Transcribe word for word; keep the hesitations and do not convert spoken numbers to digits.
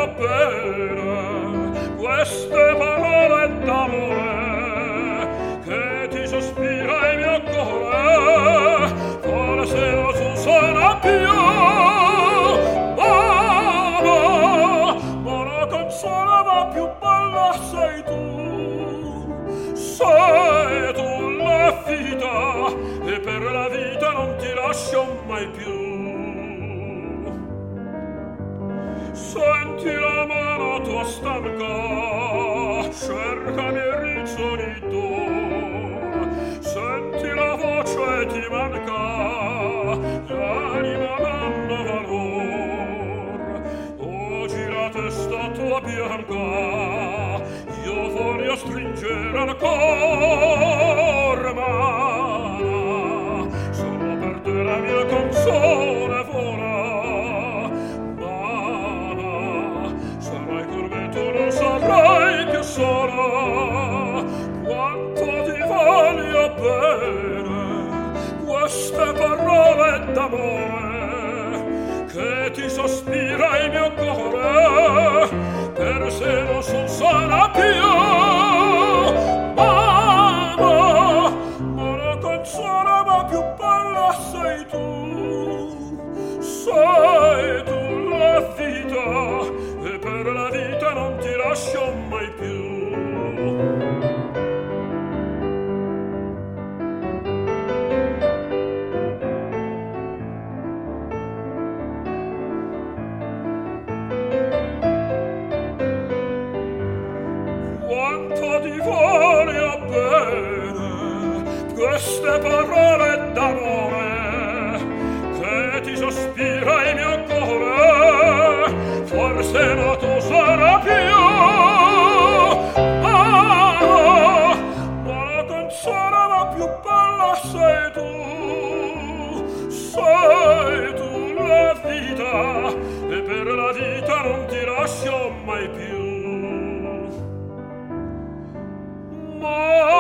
bene queste parole d'amore che ti sospira il mio cuore, forse non si sarà più, ma, ma, ma la canzone va più bella sei tu, sei tu la vita, e per la vita non ti lascio mai più. Senti la mano tua stanca, cercami il rizzonito, senti la voce ti manca, l'anima non ha valor. Oggi la testa tua bianca, io voglio stringere al cor, ma solo per te la mia canzone vola. Saprai più sola quanto ti voglio bene queste parole d'amore che ti sospira il mio cuore, per se non son sana più, ma, ma, ma la canzone va più bella sei tu, sei tu la vita, e per la vita non ti lascio mai più. Quanto ti voglio bene queste parole d'amore che ti sospira il mio cuore, forse non tu sarà più, ma, ma la canzone va più bella sei tu, sei tu la vita, e per la vita non ti lascio mai più. Ma